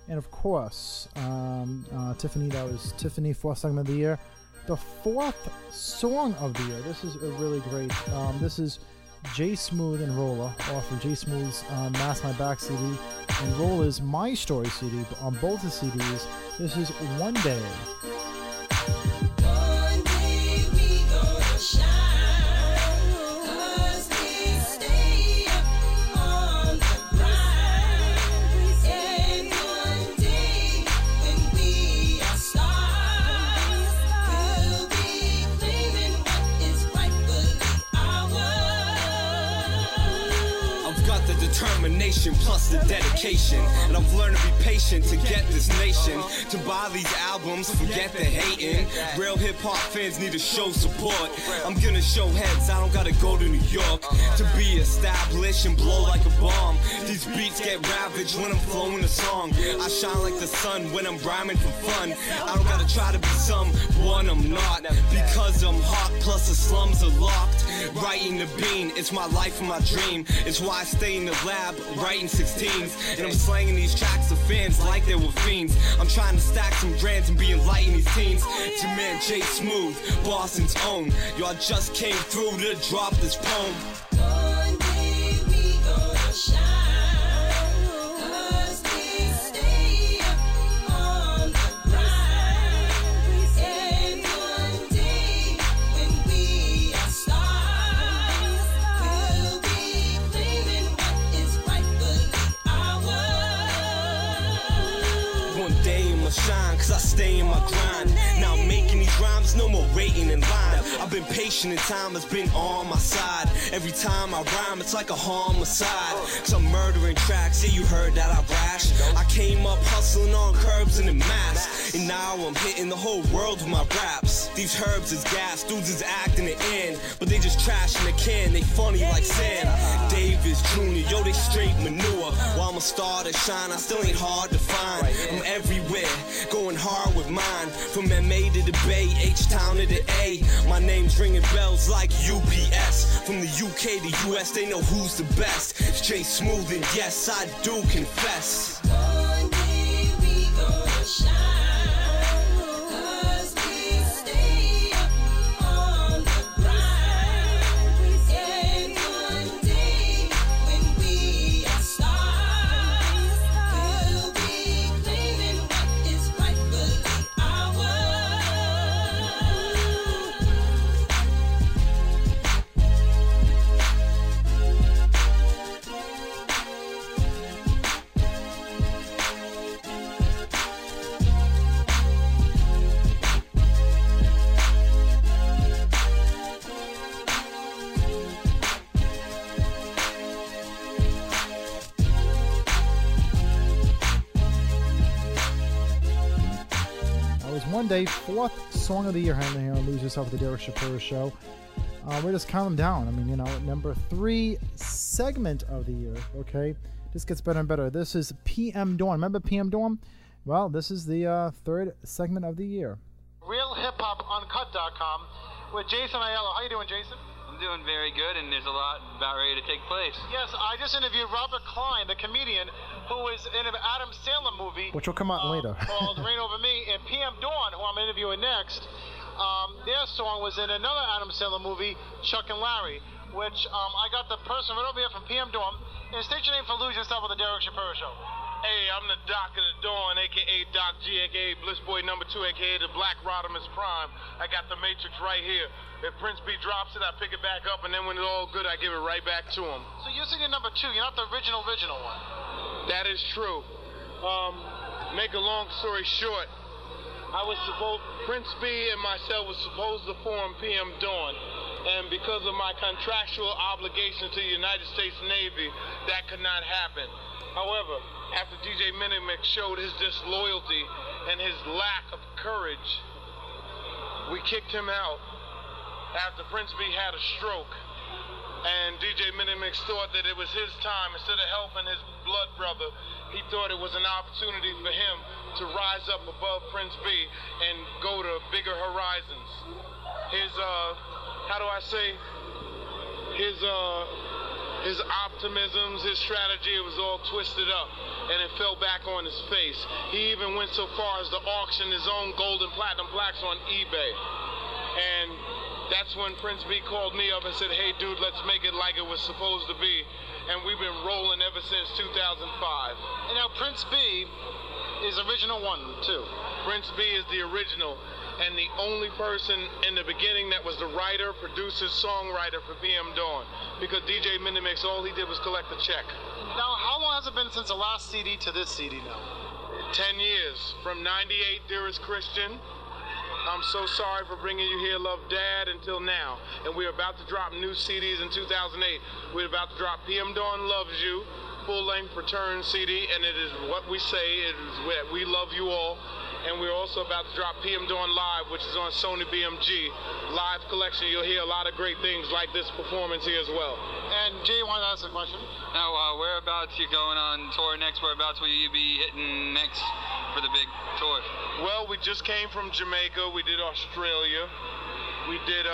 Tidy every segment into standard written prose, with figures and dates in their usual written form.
And of course, Tiffany, that was Tiffany, fourth segment of the year. The fourth song of the year. This is a really great. This is J Smooth and Rolla off of J Smooth's Mask My Back CD and Rolla's My Story CD on both the CDs. This is One Day. One day we gonna shine, 'cause we stay up on the grind. And one day when we are stars, we'll be claiming what is rightfully ours. I've got the determination plus the dedication, and I've learned to be patient to get this nation to buy these albums, forget the hating. Real hip-hop fans need to show support. I'm gonna show heads, I don't gotta go to New York to be established and blow like a bomb. These beats get ravaged when I'm flowing a song. I shine like the sun when I'm rhyming for fun. I don't gotta try to be someone I'm not, because I'm hot plus the slums are locked. Writing the bean, it's my life and my dream. It's why I stay in the lab writing 16s, and I'm slanging these tracks to fans like they were fiends. I'm trying to stack some grands and be enlightening these teens. To man J Smooth, Boston's own. Y'all just came through to drop this poem. One day we gonna shine, 'cause we stay up on the grind. And one day when we are stars, we'll be claiming what is rightfully ours. One day I'ma shine, 'cause I stay in my grind. Now I'm making these rhymes, no more waiting in line. I've been patient and time has been on my side. Every time I rhyme, it's like a homicide. 'Cause I'm murdering tracks, yeah, you heard that I rash. I came up hustling on curbs and in masks, and now I'm hitting the whole world with my raps. These herbs is gas, dudes is acting it in, but they just trash in a can, they funny like sand. Davis Jr., yo, they straight manure. While I'm a star to shine, I still ain't hard to find. I'm everywhere, going hard with mine. From MA to the Bay, H-Town to the A. My name's ringing bells like UPS. From the UK to US, they know who's the best. It's J Smooth, and yes, I do confess. One day we gonna shine, 'cause we stay up on the grind. And one day when we are stars, we'll be claiming what is rightfully ours. That was One Day, fourth song of the year, Henry, here on Lose Yourself with the Derek Shapiro Show. We're just counting them down. I mean, you know, number 3 segment of the year, okay? This gets better and better. This is PM Dawn. Remember PM Dawn? Well, this is the third segment of the year. RealHipHopUncut.com with Jason Aiello. How you doing, Jason? I'm doing very good, and there's a lot about ready to take place. Yes, I just interviewed Robert Klein, the comedian, who was in an Adam Sandler movie. Which will come out later. Called Rain Over Me. And PM Dawn, who I'm interviewing next, their song was in another Adam Sandler movie, Chuck and Larry, which I got the person right over here from PM Dawn. And state your name for Lose Yourself with the Derek Shapiro Show. Hey, I'm the Doc of the Dawn, a.k.a. Doc G, a.k.a. Bliss Boy number 2, a.k.a. the Black Rodimus Prime. I got the Matrix right here. If Prince B drops it, I pick it back up, and then when it's all good, I give it right back to him. So you're singing number 2. You're not the original one. That is true. Make a long story short, Prince B and myself was supposed to form PM Dawn. And because of my contractual obligation to the United States Navy, that could not happen. However, after DJ Minute Mix showed his disloyalty and his lack of courage, we kicked him out after Prince B had a stroke. And DJ Minute Mix thought that it was his time. Instead of helping his blood brother, he thought it was an opportunity for him to rise up above Prince B and go to bigger horizons. His his optimisms, his strategy, it was all twisted up and it fell back on his face. He even went so far as to auction his own gold and platinum plaques on eBay. And that's when Prince B called me up and said, hey dude, let's make it like it was supposed to be. And we've been rolling ever since 2005. And now Prince B is original one, too. Prince B is the original and the only person in the beginning that was the writer, producer, songwriter for PM Dawn. Because DJ Minimix, all he did was collect the check. Now, how long has it been since the last CD to this CD now? 10 years. From 98, Dearest Christian. I'm so sorry for bringing you here, Love Dad, until now. And we're about to drop new CDs in 2008. We're about to drop PM Dawn Loves You, full-length return CD, and it is what we say, it is what we love you all. And we're also about to drop PM Dawn Live, which is on Sony BMG. Live collection, you'll hear a lot of great things like this performance here as well. And Jay wanted to ask a question. Now, whereabouts you going on tour next? Whereabouts will you be hitting next for the big tour? Well, we just came from Jamaica. We did Australia. We did,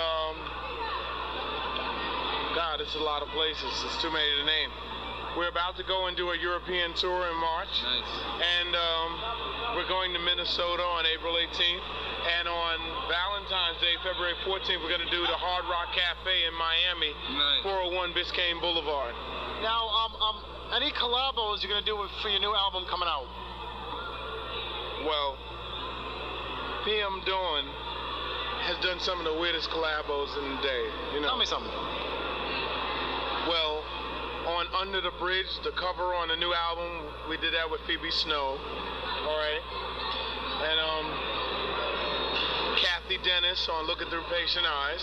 God, it's a lot of places. It's too many to name. We're about to go and do a European tour in March. Nice. And we're going to Minnesota on April 18th. And on Valentine's Day, February 14th, we're going to do the Hard Rock Cafe in Miami, Nice. 401 Biscayne Boulevard. Now, any collabos you're going to do for your new album coming out? Well, PM Dawn has done some of the weirdest collabos in the day. You know. Tell me something. Well, on Under the Bridge, the cover on the new album, we did that with Phoebe Snow. All right. And Kathy Dennis on Looking Through Patient Eyes.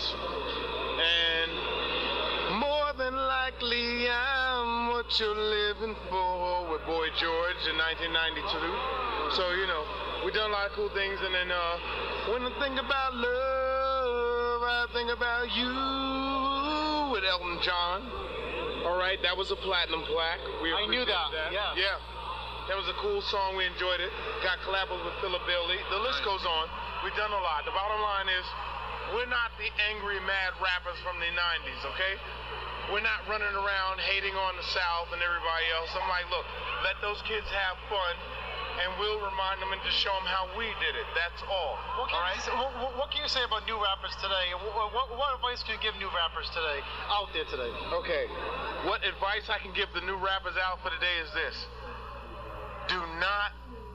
And More Than Likely I'm What You're Living For with Boy George in 1992. So, you know, we done a lot of cool things. And then when I think about love, I think about you with Elton John. All right, that was a platinum plaque. I knew that. Yeah. Yeah. That was a cool song. We enjoyed it. Got collabos with Philip Bailey. The list goes on. We've done a lot. The bottom line is, we're not the angry, mad rappers from the 90s, okay? We're not running around hating on the South and everybody else. I'm like, look, let those kids have fun, and we'll remind them and just show them how we did it. That's all. What can you say about new rappers today? What advice can you give new rappers today, out there today? Okay, what advice I can give the new rappers out for today is this. Do not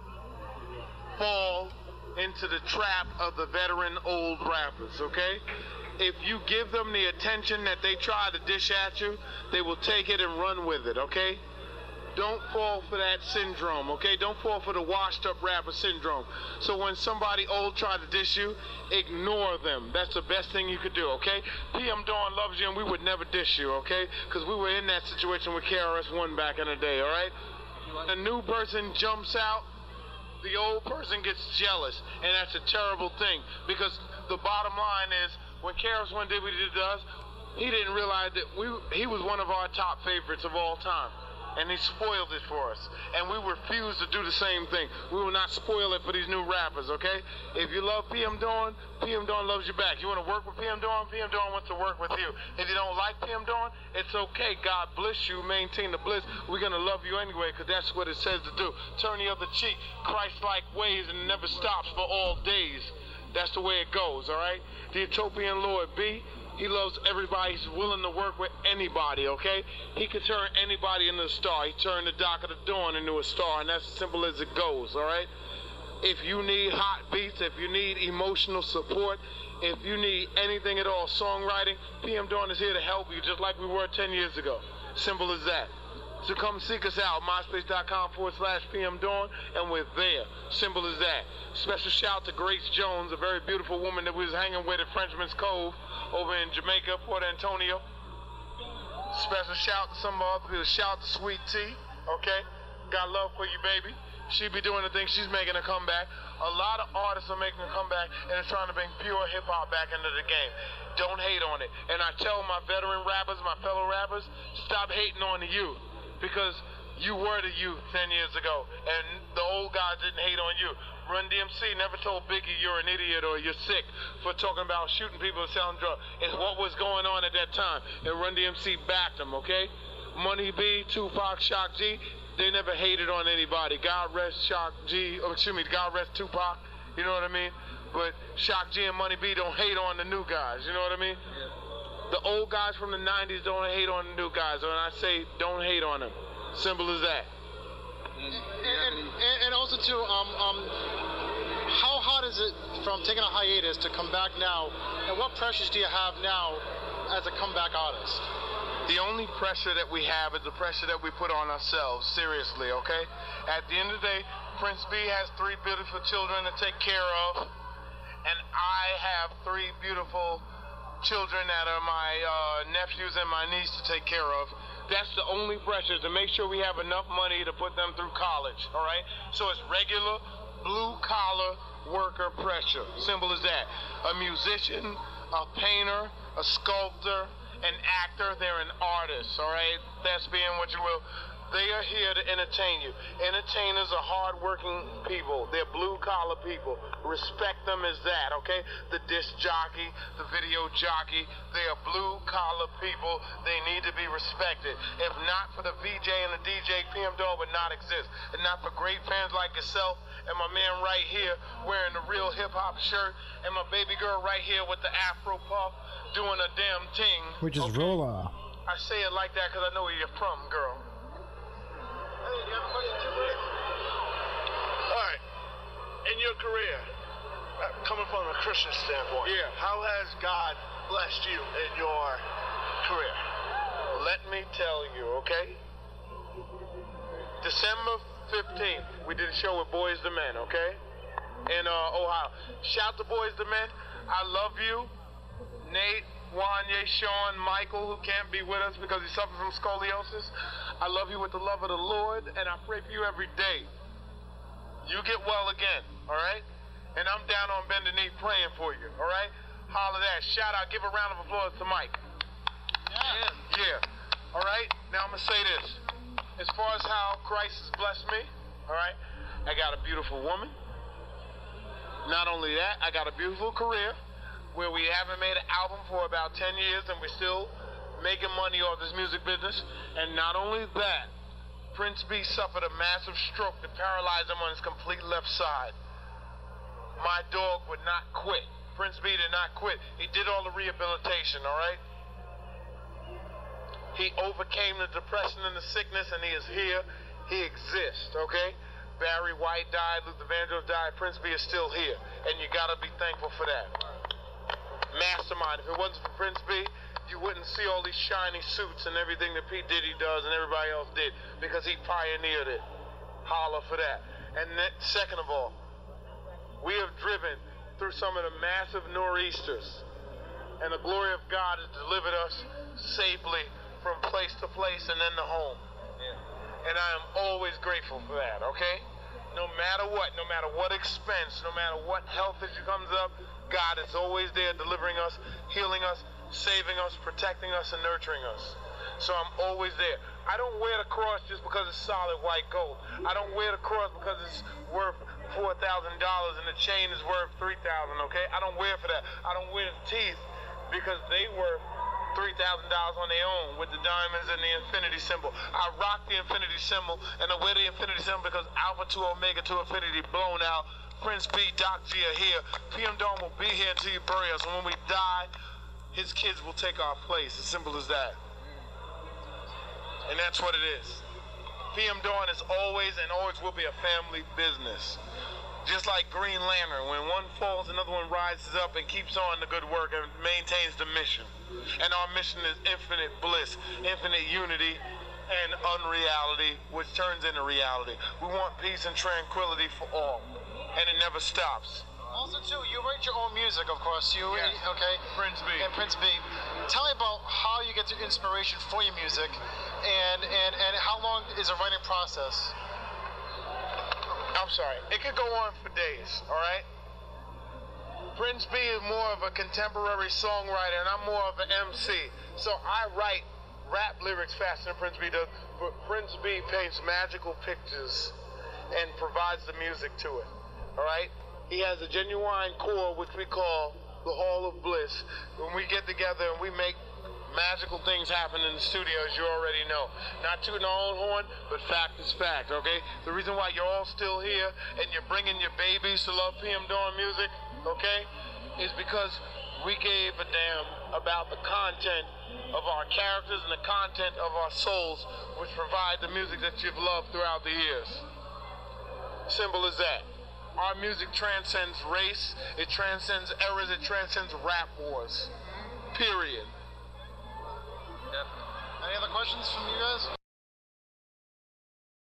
fall into the trap of the veteran old rappers, okay? If you give them the attention that they try to dish at you, they will take it and run with it, okay? Don't fall for that syndrome, okay? Don't fall for the washed up rapper syndrome. So when somebody old try to dish you, ignore them. That's the best thing you could do, okay? PM Dawn loves you and we would never dish you, okay? Because we were in that situation with KRS-One back in the day, all right? A new person jumps out, the old person gets jealous, and that's a terrible thing. Because the bottom line is, when KRS-One did what he did to us, he didn't realize that he was one of our top favorites of all time. And he spoiled it for us. And we refuse to do the same thing. We will not spoil it for these new rappers, okay? If you love PM Dawn loves you back. You want to work with PM Dawn wants to work with you. If you don't like PM Dawn, it's okay. God bless you. Maintain the bliss. We're going to love you anyway, because that's what it says to do. Turn the other cheek, Christ-like ways, and it never stops for all days. That's the way it goes, all right? The Utopian Lord B, he loves everybody. He's willing to work with anybody, okay? He could turn anybody into a star. He turned the Dock of the Dawn into a star, and that's as simple as it goes, all right? If you need hot beats, if you need emotional support, if you need anything at all, songwriting, PM Dawn is here to help you, just like we were 10 years ago. Simple as that. So come seek us out, myspace.com/PM Dawn, and we're there. Simple as that. Special shout to Grace Jones, a very beautiful woman that we was hanging with at Frenchman's Cove over in Jamaica, Port Antonio. Special shout to some other people. Shout to Sweet Tea, okay? Got love for you, baby. She be doing the thing. She's making a comeback. A lot of artists are making a comeback, and it's trying to bring pure hip-hop back into the game. Don't hate on it. And I tell my veteran rappers, my fellow rappers, stop hating on the youth. Because you were the youth 10 years ago, and the old guys didn't hate on you. Run DMC never told Biggie you're an idiot or you're sick for talking about shooting people and selling drugs. It's what was going on at that time, and Run DMC backed him, okay? Money B, Tupac, Shock G, they never hated on anybody. God rest Shock G, God rest Tupac, you know what I mean? But Shock G and Money B don't hate on the new guys, you know what I mean? The old guys from the 90s don't hate on the new guys. When I say don't hate on them, simple as that. And also too, how hard is it from taking a hiatus to come back now? And what pressures do you have now as a comeback artist? The only pressure that we have is the pressure that we put on ourselves, seriously, okay? At the end of the day, Prince B has 3 beautiful children to take care of, and I have 3 beautiful children that are my nephews and my niece to take care of. That's the only pressure, to make sure we have enough money to put them through college, all right? So it's regular blue-collar worker pressure, simple as that. A musician, a painter, a sculptor, an actor, they're an artist, all right? Thespian, what you will. They are here to entertain you. Entertainers are hard-working people. They're blue-collar people. Respect them as that, okay? The disc jockey, the video jockey, they are blue-collar people. They need to be respected. If not for the VJ and the DJ, PM Dawn would not exist. And not for great fans like yourself and my man right here wearing the real hip-hop shirt and my baby girl right here with the Afro puff doing a damn thing. Which is Rolla. I say it like that because I know where you're from, girl. Hey, do you have a question too, Rick? All right. In your career, coming from a Christian standpoint, Yeah. how has God blessed you in your career? Let me tell you, okay? December 15th, we did a show with Boys to Men, okay? In Ohio. Shout to Boys to Men. I love you. Nate, Wanye, Sean, Michael, who can't be with us because he suffers from scoliosis. I love you with the love of the Lord, and I pray for you every day. You get well again, all right? And I'm down on bended knee praying for you, all right? Holler that. Shout out. Give a round of applause to Mike. Yeah. All right? Now I'm going to say this. As far as how Christ has blessed me, all right, I got a beautiful woman. Not only that, I got a beautiful career where we haven't made an album for about 10 years and we're still making money off this music business. And not only that, Prince B suffered a massive stroke that paralyzed him on his complete left side. My dog would not quit. Prince B did not quit. He did all the rehabilitation, all right? He overcame the depression and the sickness, and he is here. He exists, okay? Barry White died, Luther Vandross died, Prince B is still here, and you gotta be thankful for that. Mastermind. If it wasn't for Prince B, you wouldn't see all these shiny suits and everything that P. Diddy does and everybody else did, because he pioneered it. Holler for that. And then, second of all, we have driven through some of the massive nor'easters, and the glory of God has delivered us safely from place to place and then to home. And I am always grateful for that, okay? No matter what expense, no matter what health issue comes up, God is always there delivering us, healing us, saving us, protecting us, and nurturing us. So I'm always there. I don't wear the cross just because it's solid white gold. I don't wear the cross because it's worth $4,000 and the chain is worth $3,000, okay? I don't wear it for that. I don't wear the teeth because they worth $3,000 on their own with the diamonds and the infinity symbol. I rock the infinity symbol, and I wear the infinity symbol because Alpha to Omega to infinity blown out. Prince B, Doc G are here. PM Dawn will be here until you bury us. And when we die, his kids will take our place. As simple as that. And that's what it is. PM Dawn is always and always will be a family business. Just like Green Lantern, when one falls, another one rises up and keeps on the good work and maintains the mission. And our mission is infinite bliss, infinite unity, and unreality, which turns into reality. We want peace and tranquility for all, and it never stops. Also, too, you write your own music, of course. Yes. Okay? Prince B. And Prince B. Tell me about how you get the inspiration for your music, and how long is the writing process? I'm sorry. It could go on for days, all right? Prince B is more of a contemporary songwriter, and I'm more of an MC. So I write rap lyrics faster than Prince B does, but Prince B paints magical pictures and provides the music to it, all right? He has a genuine core, which we call the Hall of Bliss. When we get together and we make magical things happen in the studio, as you already know. Not tooting our own horn, but fact is fact, okay? The reason why you're all still here and you're bringing your babies to love PM Dawn music, okay, is because we gave a damn about the content of our characters and the content of our souls, which provide the music that you've loved throughout the years. Simple as that. Our music transcends race, it transcends eras, it transcends rap wars. Period. Definitely. Any other questions from you guys?